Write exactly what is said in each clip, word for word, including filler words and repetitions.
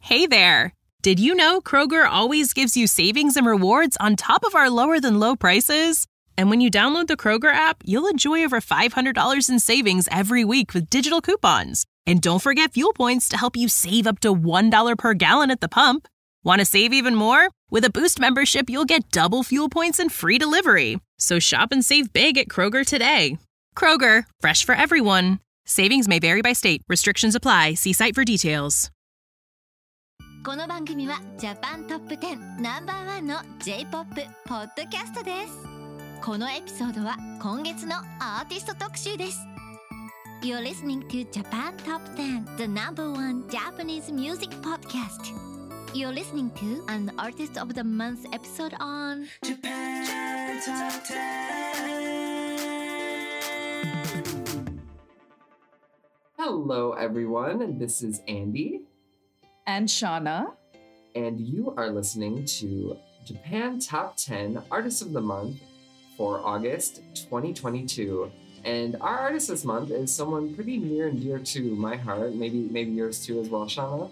Hey there! Did you know Kroger always gives you savings and rewards on top of our lower-than-low prices? And when you download the Kroger app, you'll enjoy over five hundred dollars in savings every week with digital coupons. And don't forget fuel points to help you save up to one dollar per gallon at the pump. Want to save even more? With a Boost membership, you'll get double fuel points and free delivery. So shop and save big at Kroger today. Kroger, fresh for everyone. Savings may vary by state. Restrictions apply. See site for details. この番組はジャパントップテンナンバーワンの J-ポップ ポッドキャストです。このエピソードは今月のアーティスト特集です。You're listening to Japan Top ten, the number one Japanese music podcast. You're listening to an Artist of the Month episode on Japan Top ten. Hello, everyone. This is Andy. And Shauna. And you are listening to Japan Top ten Artists of the Month for August twenty twenty-two. And our artist this month is someone pretty near and dear to my heart. Maybe maybe yours too as well, Shauna.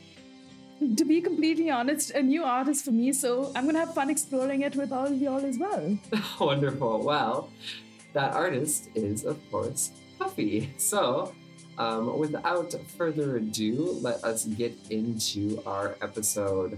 To be completely honest, a new artist for me, so I'm going to have fun exploring it with all of y'all as well. Wonderful. Well, that artist is, of course, Puffy. So, um, without further ado, let us get into our episode.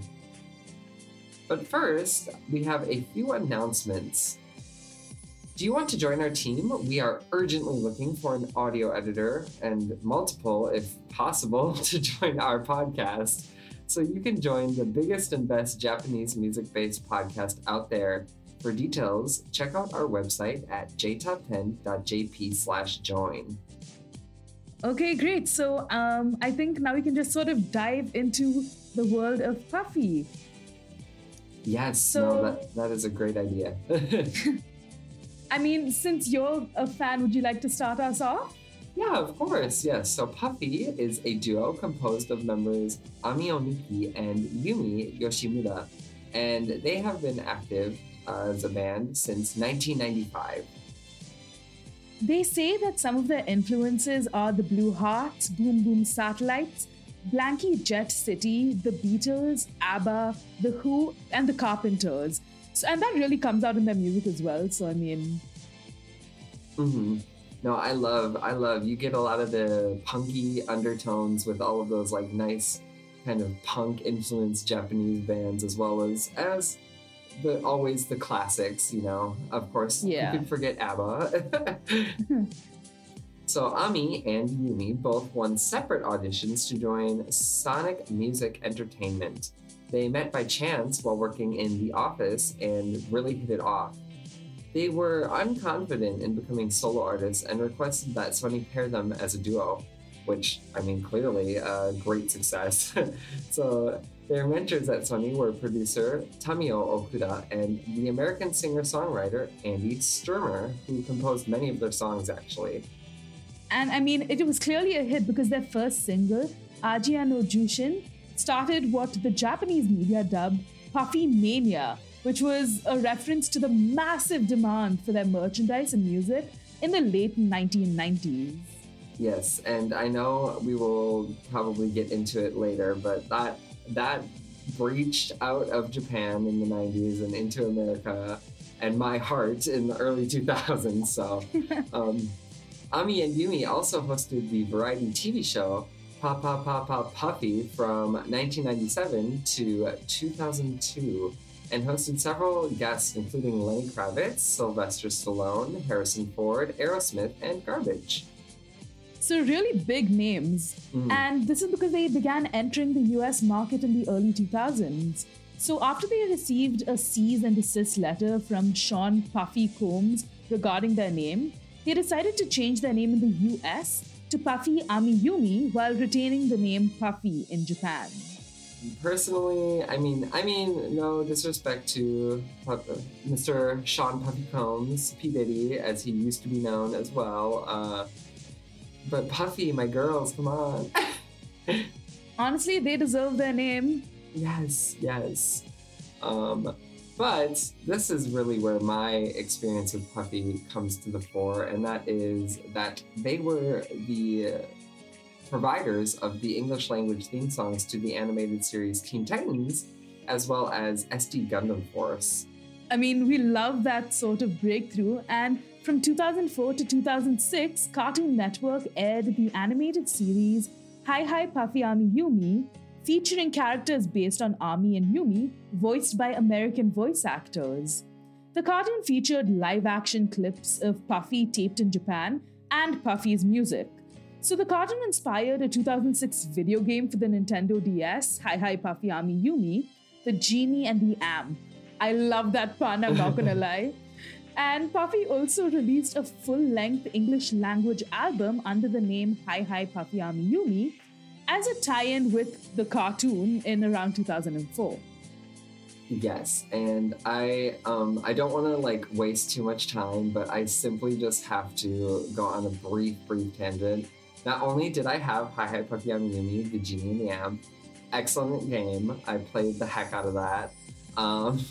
But first, we have a few announcements. Do you want to join our team? We are urgently looking for an audio editor and multiple, if possible, to join our podcast. So you can join the biggest and best Japanese music-based podcast out there. For details, check out our website at j top ten dot j p slash join. Okay, great. So um, I think now we can just sort of dive into the world of Puffy. Yes, so, no, that, that is a great idea. I mean, since you're a fan, would you like to start us off? Yeah, of course, yes. So Puffy is a duo composed of members Ami Oniki and Yumi Yoshimura, and they have been active uh, as a band since nineteen ninety-five. They say that some of their influences are the Blue Hearts, Boom Boom Satellites, Blanky Jet City, the Beatles, ABBA, The Who, and the Carpenters. So, and that really comes out in their music as well. So, I mean... Mm-hmm. No, I love, I love, you get a lot of the punky undertones with all of those like nice kind of punk influenced Japanese bands, as well as, as the always the classics, you know, of course, yeah. You could forget ABBA. So Ami and Yumi both won separate auditions to join Sonic Music Entertainment. They met by chance while working in The Office and really hit it off. They were unconfident in becoming solo artists and requested that Sony pair them as a duo, which, I mean, clearly a great success. So their mentors at Sony were producer Tamio Okuda and the American singer-songwriter Andy Sturmer, who composed many of their songs, actually. And I mean, it was clearly a hit because their first single, Ajiya no Jushin, started what the Japanese media dubbed Puffy Mania, which was a reference to the massive demand for their merchandise and music in the late nineteen nineties. Yes, and I know we will probably get into it later, but that that breached out of Japan in the nineties and into America and my heart in the early two thousands. So, um, Ami and Yumi also hosted the variety T V show Pa Pa Pa Pa Puffy from nineteen ninety-seven to two thousand two. And hosted several guests, including Lenny Kravitz, Sylvester Stallone, Harrison Ford, Aerosmith, and Garbage. So really big names. Mm. And this is because they began entering the U S market in the early two thousands. So after they received a cease and desist letter from Sean Puffy Combs regarding their name, they decided to change their name in the U S to Puffy Ami Yumi while retaining the name Puffy in Japan. Personally, I mean, I mean, no disrespect to Mister Sean Puffy Combs, P. Diddy, as he used to be known as well. Uh, but Puffy, my girls, come on. Honestly, they deserve their name. Yes, yes. Um, but this is really where my experience with Puffy comes to the fore, and that is that they were the providers of the English language theme songs to the animated series Teen Titans, as well as S D Gundam Force. I mean, we love that sort of breakthrough, and from two thousand four to two thousand six, Cartoon Network aired the animated series Hi Hi Puffy Ami Yumi, featuring characters based on Ami and Yumi, voiced by American voice actors. The cartoon featured live-action clips of Puffy taped in Japan and Puffy's music. So the cartoon inspired a two thousand six video game for the Nintendo D S, Hi Hi Puffy Ami Yumi, The Genie and the Amp. I love that pun, I'm not gonna lie. And Puffy also released a full-length English language album under the name Hi Hi Puffy Ami Yumi as a tie-in with the cartoon in around two thousand four. Yes, and I um I don't want to like waste too much time, but I simply just have to go on a brief, brief tangent. Not only did I have Hi Hi Puffy Ami Yumi, The Genie and the Amp, excellent game. I played the heck out of that. Um,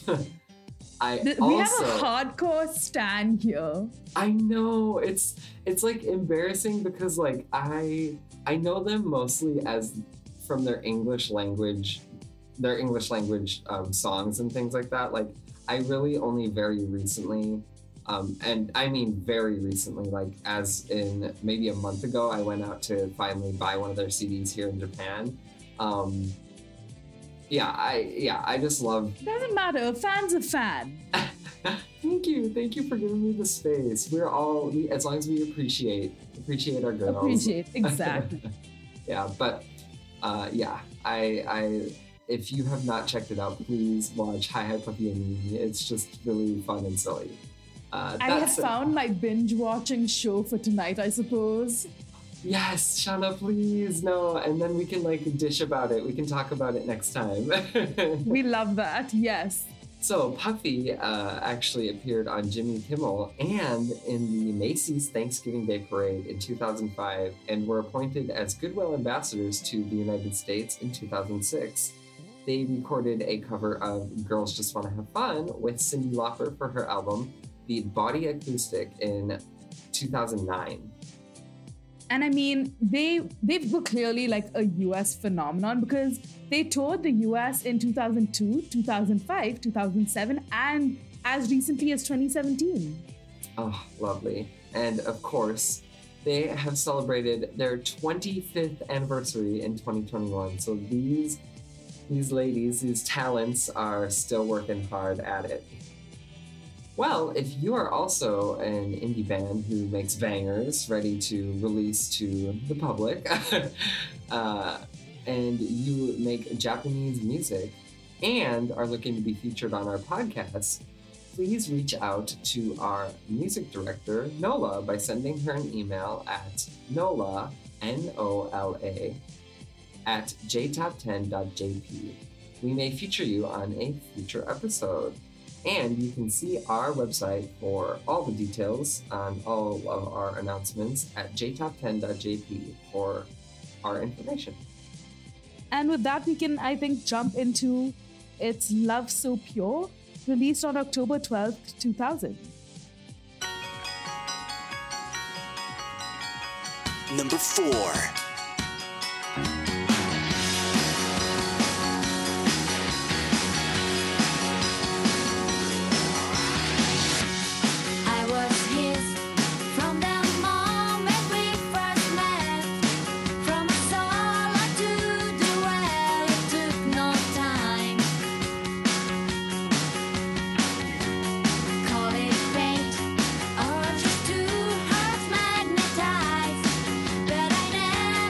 I we also, have a hardcore stan here. I know it's it's like embarrassing because like I I know them mostly as from their English language, their English language um, songs and things like that. Like I really only very recently, um, and I mean very recently, like as in maybe a month ago, I went out to finally buy one of their C Ds here in Japan. Um, Yeah, I yeah, I just love. Doesn't matter. A fan's a fan. Thank you, thank you for giving me the space. We're all, we, as long as we appreciate appreciate our girls. Appreciate exactly. Yeah, but uh, yeah, I I if you have not checked it out, please watch Hi Hi Puffy and Me. It's just really fun and silly. Uh, I have found my binge watching show for tonight, I suppose. Yes, Shauna, please, no. And then we can like dish about it. We can talk about it next time. We love that, yes. So Puffy uh, actually appeared on Jimmy Kimmel and in the Macy's Thanksgiving Day Parade in two thousand five and were appointed as Goodwill ambassadors to the United States in two thousand six. They recorded a cover of Girls Just Wanna Have Fun with Cyndi Lauper for her album, The Body Acoustic, in two thousand nine. And I mean, they they were clearly like a U S phenomenon because they toured the U S in two thousand two, two thousand five, two thousand seven, and as recently as twenty seventeen. Oh, lovely. And of course, they have celebrated their twenty-fifth anniversary in twenty twenty-one. So these, these ladies, these talents are still working hard at it. Well, if you are also an indie band who makes bangers ready to release to the public, uh, and you make Japanese music and are looking to be featured on our podcast, please reach out to our music director, Nola, by sending her an email at Nola, N O L A, at j top ten dot j p. We may feature you on a future episode. And you can see our website for all the details on all of our announcements at j top ten dot j p for our information. And with that, we can, I think, jump into It's Love So Pure, released on October twelfth, two thousand. Number four. Or just two hearts magnetized, but I never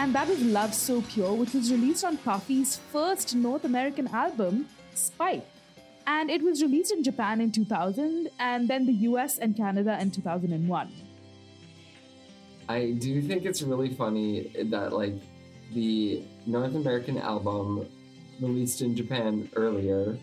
And that was Love So Pure, which was released on Puffy's first North American album, Spike. And it was released in Japan in two thousand, and then the U S and Canada in two thousand one. I do think it's really funny that, like, the North American album released in Japan earlier.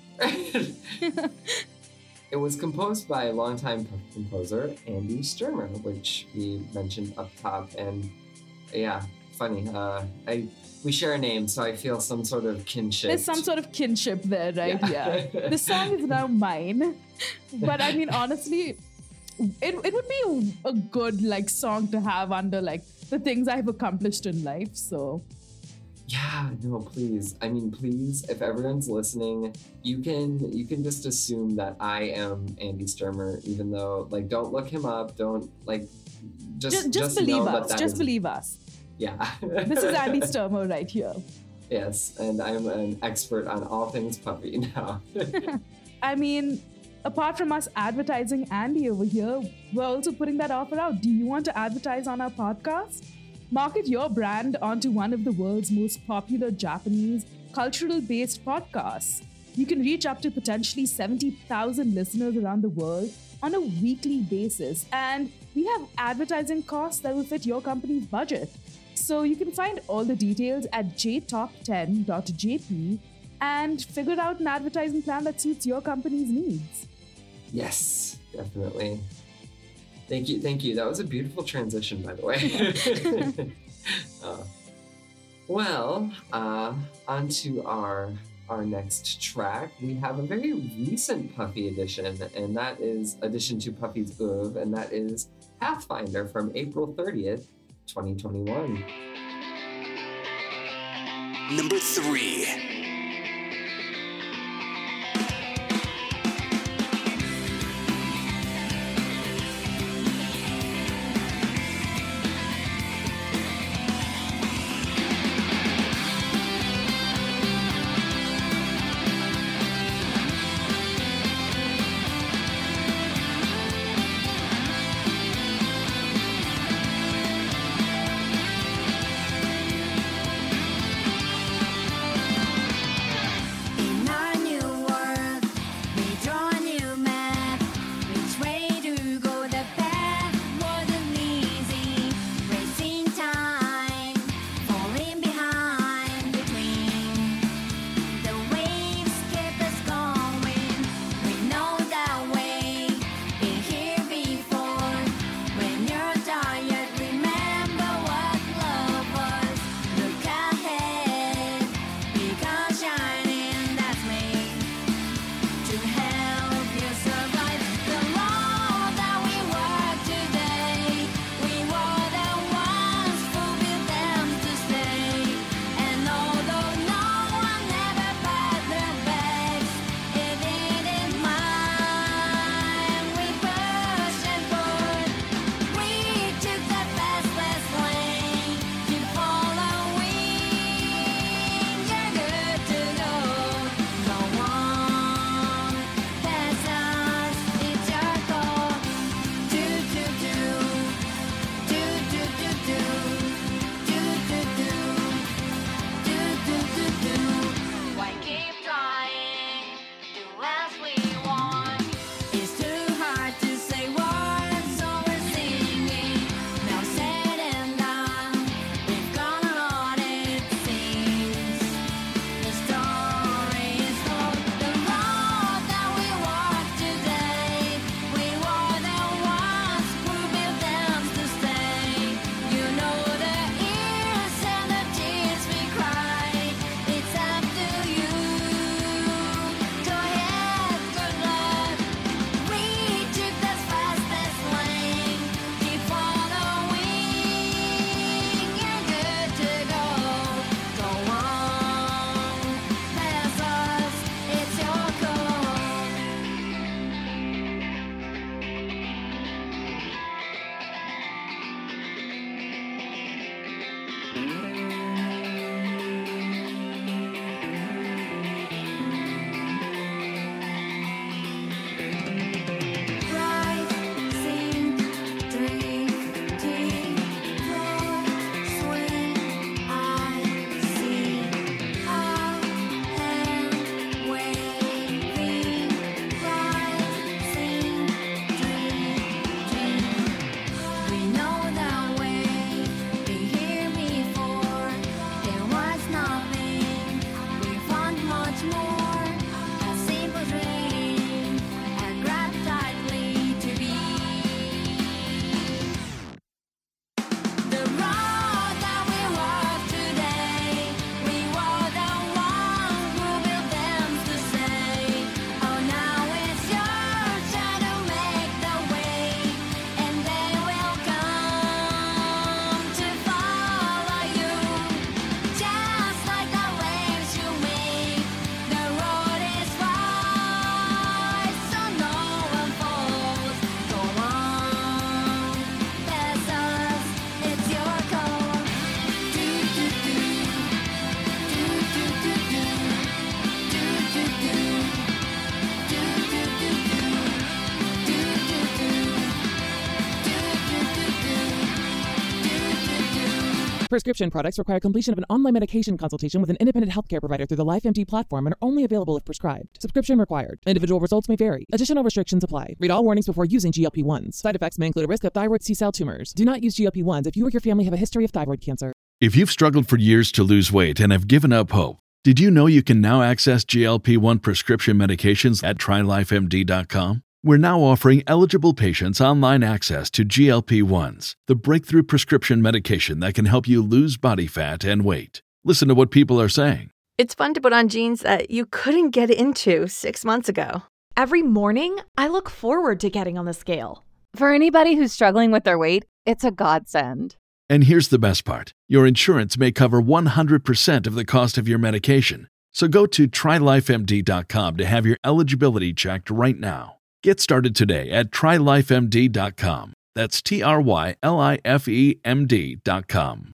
It was composed by a longtime composer, Andy Sturmer, which we mentioned up top. And yeah, funny. Uh, I we share a name, so I feel some sort of kinship. There's some sort of kinship there, right? Yeah. yeah. The song is now mine. But I mean, honestly, it, it would be a, a good like song to have under like the things I've accomplished in life. So yeah, no, please. I mean, please, if everyone's listening, you can you can just assume that I am Andy Sturmer, even though, like, don't look him up. Don't, like, just Just, just, just believe know us. that that Just is- believe us. Yeah. This is Andy Sturmer right here. Yes, and I'm an expert on all things puppy now. I mean, apart from us advertising Andy over here, we're also putting that offer out. Do you want to advertise on our podcast? Market your brand onto one of the world's most popular Japanese cultural-based podcasts. You can reach up to potentially seventy thousand listeners around the world on a weekly basis, and we have advertising costs that will fit your company's budget. So you can find all the details at j top ten dot j p and figure out an advertising plan that suits your company's needs. Yes, definitely. Thank you, thank you. That was a beautiful transition, by the way. uh, well, uh, on to our our next track. We have a very recent Puffy edition, and that is addition to Puffy's oeuvre, and that is Pathfinder from April thirtieth, twenty twenty-one. Number three. Prescription products require completion of an online medication consultation with an independent healthcare provider through the LifeMD platform and are only available if prescribed. Subscription required. Individual results may vary. Additional restrictions apply. Read all warnings before using G L P one s. Side effects may include a risk of thyroid C-cell tumors. Do not use G L P one s if you or your family have a history of thyroid cancer. If you've struggled for years to lose weight and have given up hope, did you know you can now access G L P one prescription medications at try life M D dot com? We're now offering eligible patients online access to G L P one s, the breakthrough prescription medication that can help you lose body fat and weight. Listen to what people are saying. It's fun to put on jeans that you couldn't get into six months ago. Every morning, I look forward to getting on the scale. For anybody who's struggling with their weight, it's a godsend. And here's the best part. Your insurance may cover one hundred percent of the cost of your medication. So go to try life M D dot com to have your eligibility checked right now. Get started today at try life M D dot com. That's T R Y L I F E M D dot com.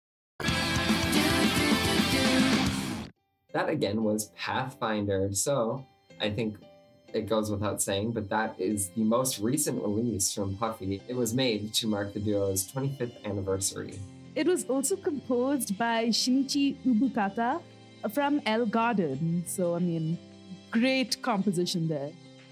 That again was Pathfinder. So I think it goes without saying, but that is the most recent release from Puffy. It was made to mark the duo's twenty-fifth anniversary. It was also composed by Shinichi Ubukata from L Garden. So, I mean, great composition there.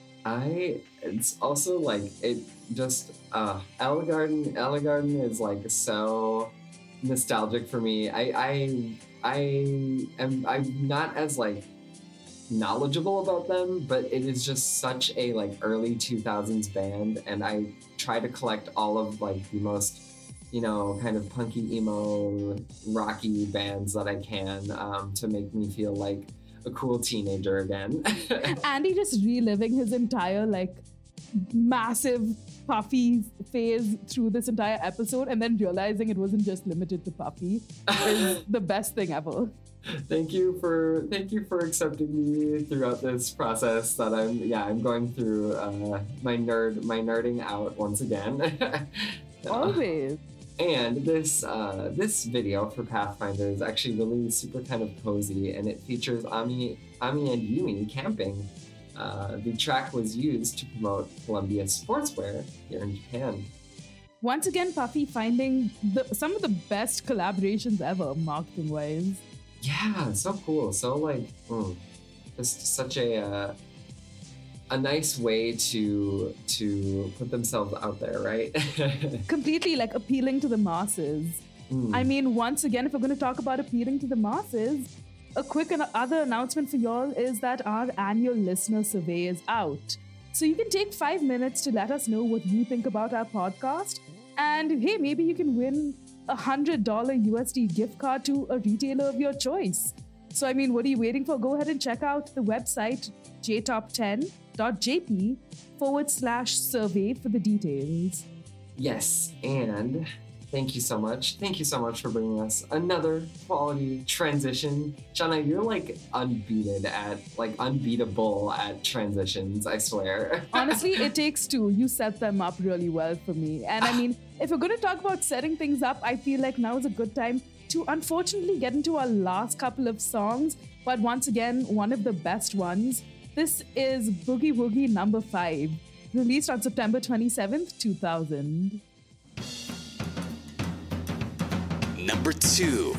I, it's also like, it just, uh, L Garden, L Garden is like so nostalgic for me. I, I, I am, I'm not as like knowledgeable about them, but it is just such a like early two thousands band, and I try to collect all of like the most, you know, kind of punky emo rocky bands that I can, um, to make me feel like a cool teenager again. Andy just reliving his entire like massive Puffy phase through this entire episode and then realizing it wasn't just limited to Puffy is the best thing ever. Thank you for thank you for accepting me throughout this process that I'm yeah I'm going through uh, my nerd my nerding out once again. Always. And this uh, this video for Pathfinder is actually really super kind of cozy, and it features Ami Ami and Yumi camping. Uh, the track was used to promote Columbia Sportswear here in Japan. Once again, Puffy finding the, some of the best collaborations ever, marketing-wise. Yeah, so cool. So like, mm, just such a uh, a nice way to to put themselves out there, right? Completely like appealing to the masses. Mm. I mean, once again, if we're going to talk about appealing to the masses, a quick and other announcement for y'all is that our annual listener survey is out. So you can take five minutes to let us know what you think about our podcast. And hey, maybe you can win a one hundred dollars U S D gift card to a retailer of your choice. So, I mean, what are you waiting for? Go ahead and check out the website, j top ten dot j p forward slash survey for the details. Yes, and thank you so much. Thank you so much for bringing us another quality transition. Shauna, you're like unbeaten at, like unbeatable at transitions, I swear. Honestly, it takes two. You set them up really well for me. And I mean, if we're going to talk about setting things up, I feel like now is a good time to unfortunately get into our last couple of songs. But once again, one of the best ones. This is Boogie Woogie number five, released on September twenty-seventh, two thousand. Number two.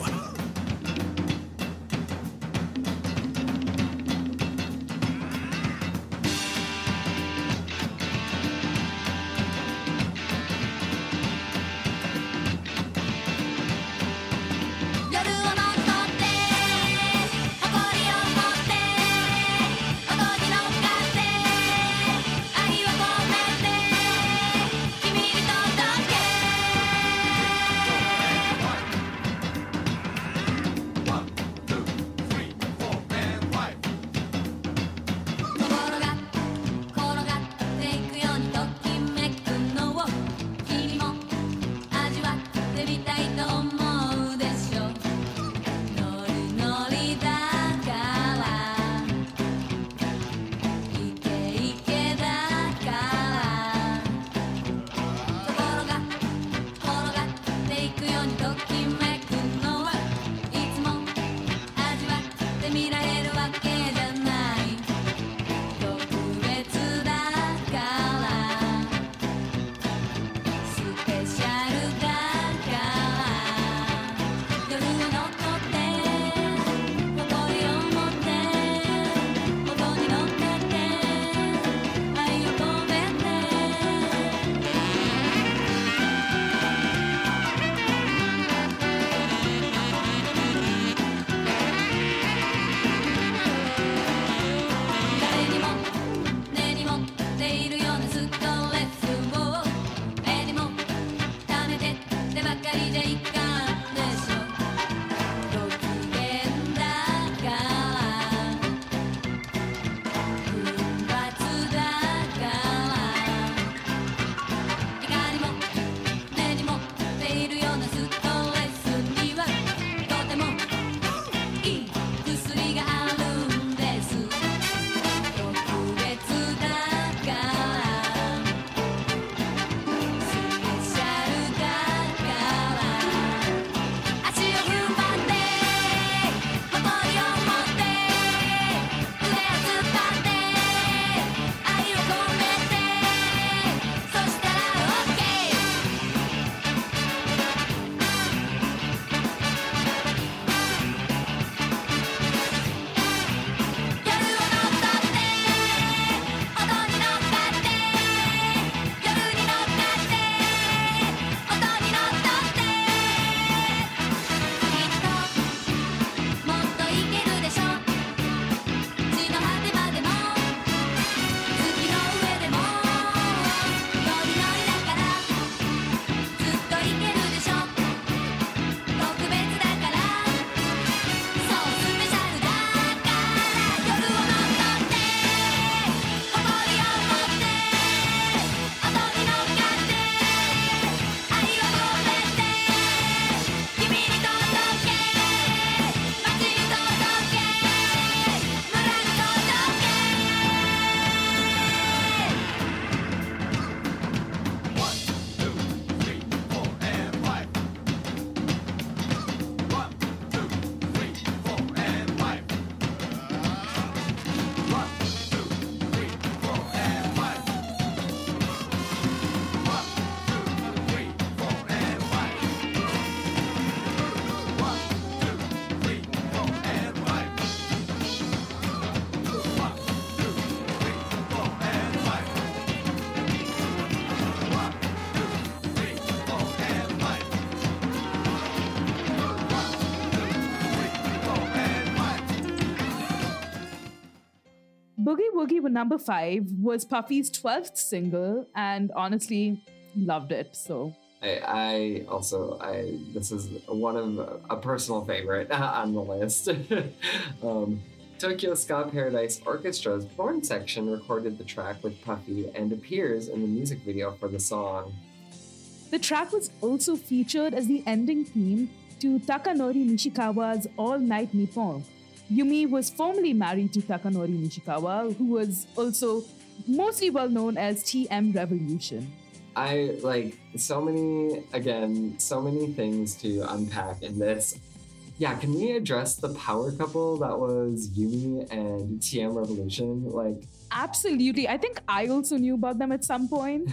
Boogie Woogie with number five was Puffy's twelfth single, and honestly, loved it. So I, I also I this is one of a personal favorite on the list. um, Tokyo Ska Paradise Orchestra's Born section recorded the track with Puffy and appears in the music video for the song. The track was also featured as the ending theme to Takanori Nishikawa's All Night Nippon. Yumi was formerly married to Takanori Nishikawa, who was also mostly well known as T M Revolution. I like so many, again, so many things to unpack in this. Yeah, can we address the power couple that was Yumi and T M Revolution? Like, absolutely. I think I also knew about them at some point.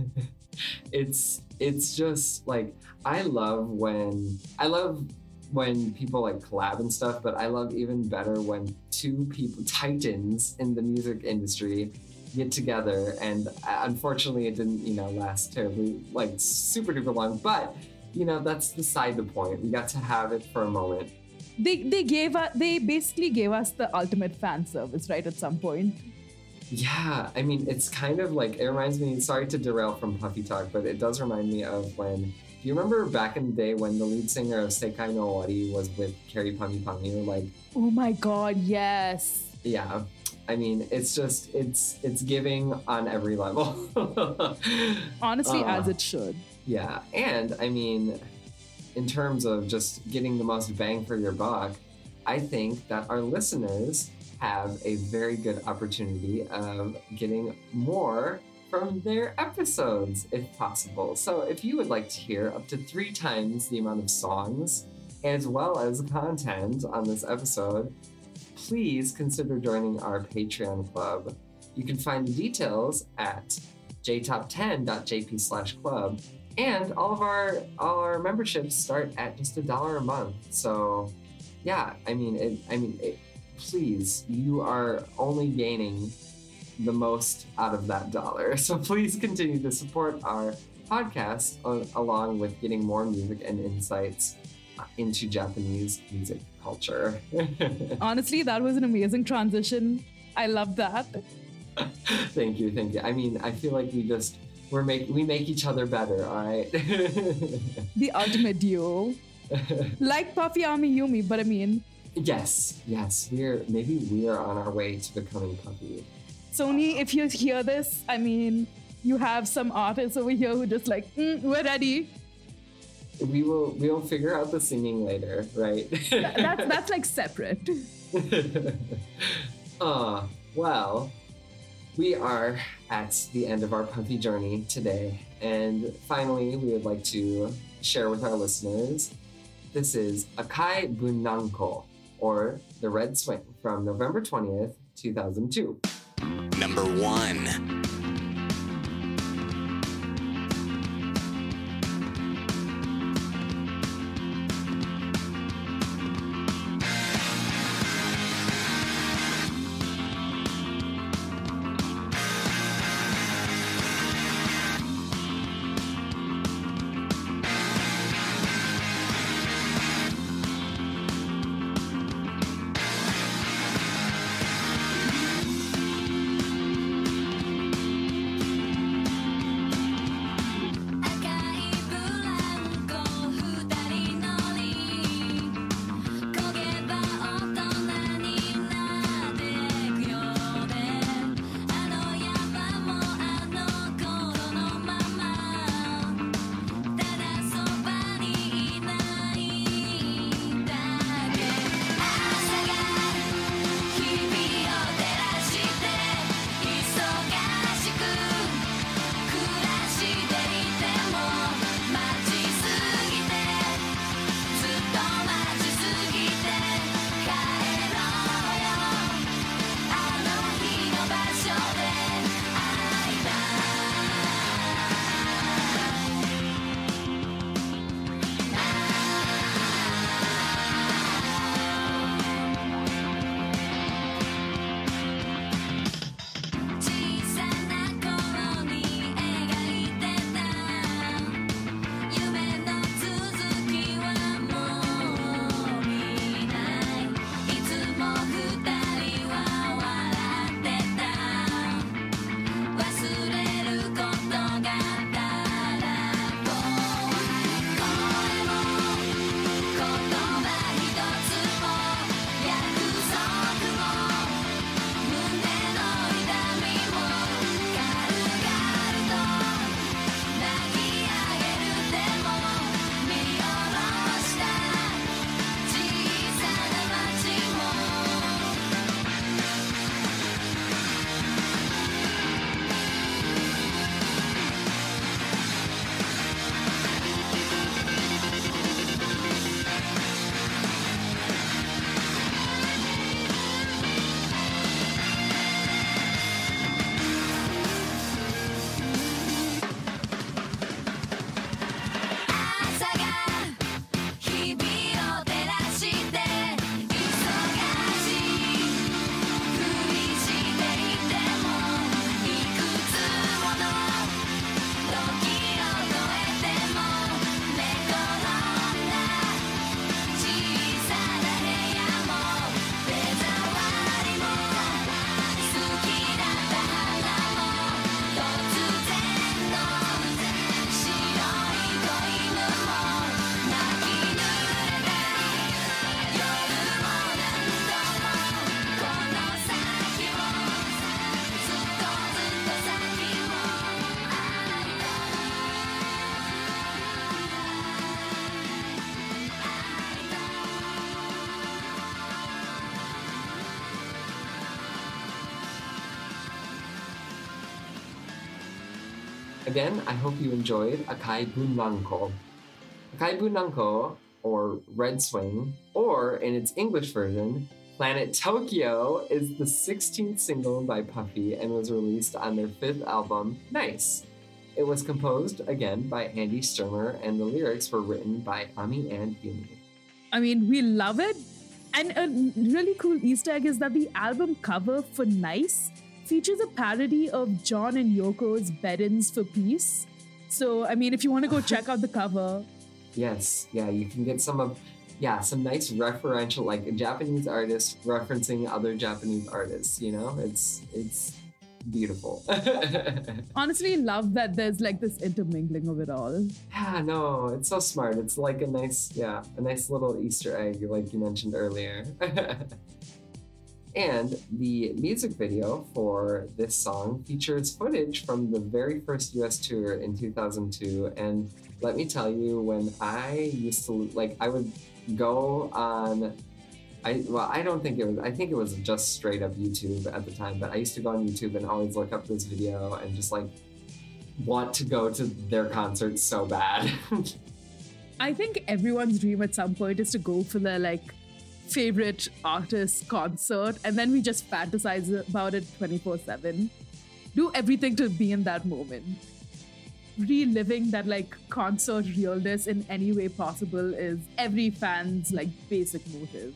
it's it's just like I love when I love when people like collab and stuff, but I love even better when two people, titans in the music industry, get together. And unfortunately it didn't, you know, last terribly, like super duper long, but you know, that's beside the point. We got to have it for a moment. They they gave us, they basically gave us the ultimate fan service, right, at some point. Yeah, I mean, it's kind of like, it reminds me, sorry to derail from Puffy Talk, but it does remind me of when, do you remember back in the day when the lead singer of Sekai no Owari was with Kerry Pami Pami? Like, oh my god, yes. Yeah, I mean, it's just, it's it's giving on every level. Honestly, uh, as it should. Yeah, and I mean, in terms of just getting the most bang for your buck, I think that our listeners have a very good opportunity of getting more from their episodes, if possible. So if you would like to hear up to three times the amount of songs, as well as content on this episode, please consider joining our Patreon club. You can find the details at j top ten dot j p slash club, and all of our all our memberships start at just a dollar a month. So yeah, I mean, it, I mean, it, please, you are only gaining the most out of that dollar. So please continue to support our podcast uh, along with getting more music and insights into Japanese music culture. Honestly, that was an amazing transition. I love that. Thank you, thank you. I mean, I feel like we just we're make we make each other better, all right? The ultimate duo. Like Puffy Ami Yumi, but I mean, yes, yes, we're maybe we are on our way to becoming Puffy. Sony, if you hear this, I mean, you have some artists over here who just like, mm, we're ready. We will we will figure out the singing later, right? That, that's that's like separate. Ah, uh, well, we are at the end of our Puffy journey today, and finally, we would like to share with our listeners. This is Akai Bunanko, or The Red Swing, from November twentieth, two thousand two. Number one. again, I hope you enjoyed Akai Bunranko. Akai Bunranko, or Red Swing, or in its English version, Planet Tokyo, is the sixteenth single by Puffy and was released on their fifth album, Nice. It was composed, again, by Andy Sturmer, and the lyrics were written by Ami and Yumi. I mean, we love it. And a really cool Easter egg is that the album cover for Nice features a parody of John and Yoko's Bed-Ins for Peace. So, I mean, if you want to go check out the cover. Yes, yeah, you can get some of, yeah, some nice referential, like Japanese artists referencing other Japanese artists, you know? It's, it's beautiful. Honestly, love that there's like this intermingling of it all. Yeah, no, it's so smart. It's like a nice, yeah, a nice little Easter egg, like you mentioned earlier. And the music video for this song features footage from the very first U S tour in two thousand two. And let me tell you, when I used to, like, I would go on, I well, I don't think it was, I think it was just straight up YouTube at the time, but I used to go on YouTube and always look up this video and just, like, want to go to their concerts so bad. I think everyone's dream at some point is to go for their, like, favorite artist concert, and then we just fantasize about it twenty-four seven. Do everything to be in that moment. Reliving that, like, concert realness in any way possible is every fan's, like, basic motive.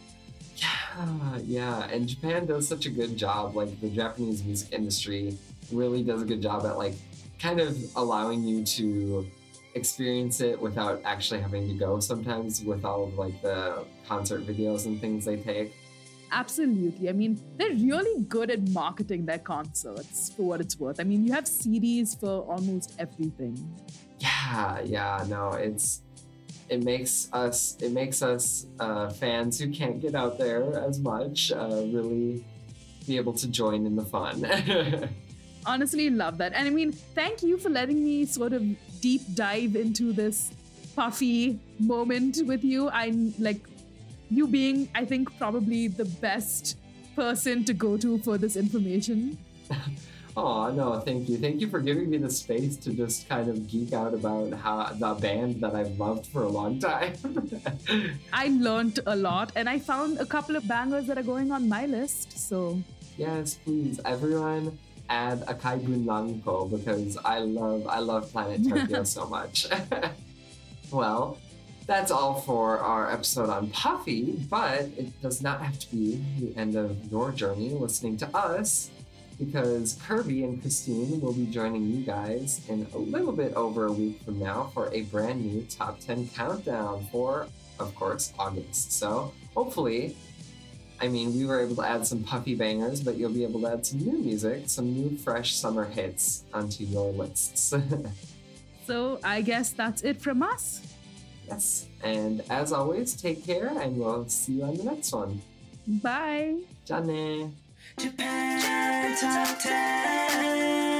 Yeah, yeah, and Japan does such a good job. Like, the Japanese music industry really does a good job at, like, kind of allowing you to experience it without actually having to go sometimes with all of, like, the concert videos and things they take. Absolutely. I mean, they're really good at marketing their concerts for what it's worth. I mean, you have C Ds for almost everything. Yeah, yeah, no, it's it makes us it makes us uh, fans who can't get out there as much uh, really be able to join in the fun. Honestly, love that. And I mean, thank you for letting me sort of deep dive into this Puffy moment with you. I'm like, you being, I think, probably the best person to go to for this information. Oh, no, thank you. Thank you for giving me the space to just kind of geek out about how the band that I've loved for a long time. I learned a lot, and I found a couple of bangers that are going on my list, so... Yes, please, everyone add Akai Bunranko, because I love, I love Planet Tokyo so much. Well, that's all for our episode on Puffy, but it does not have to be the end of your journey listening to us, because Kirby and Christine will be joining you guys in a little bit over a week from now for a brand new Top ten Countdown for, of course, August. So hopefully, I mean, we were able to add some Puffy bangers, but you'll be able to add some new music, some new fresh summer hits onto your lists. So I guess that's it from us. Yes, and as always, take care, and we'll see you on the next one. Bye. Jane. Japan Top ten.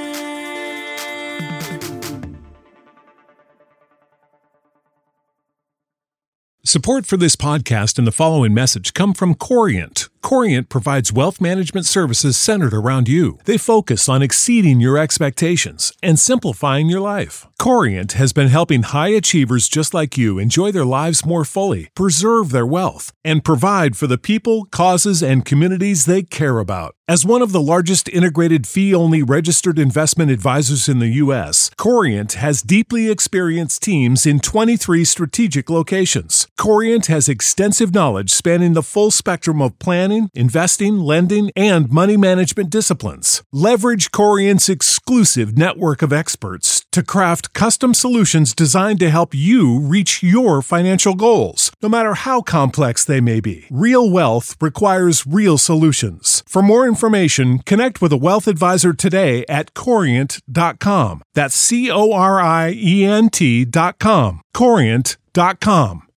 Support for this podcast and the following message come from Corient. Corient provides wealth management services centered around you. They focus on exceeding your expectations and simplifying your life. Corient has been helping high achievers just like you enjoy their lives more fully, preserve their wealth, and provide for the people, causes, and communities they care about. As one of the largest integrated fee-only registered investment advisors in the U S, Corient has deeply experienced teams in twenty-three strategic locations. Corient has extensive knowledge spanning the full spectrum of planning, investing, lending, and money management disciplines. Leverage Corient's exclusive network of experts to craft custom solutions designed to help you reach your financial goals, no matter how complex they may be. Real wealth requires real solutions. For more information, connect with a wealth advisor today at corient dot com. That's C O R I E N T dot com. corient dot com.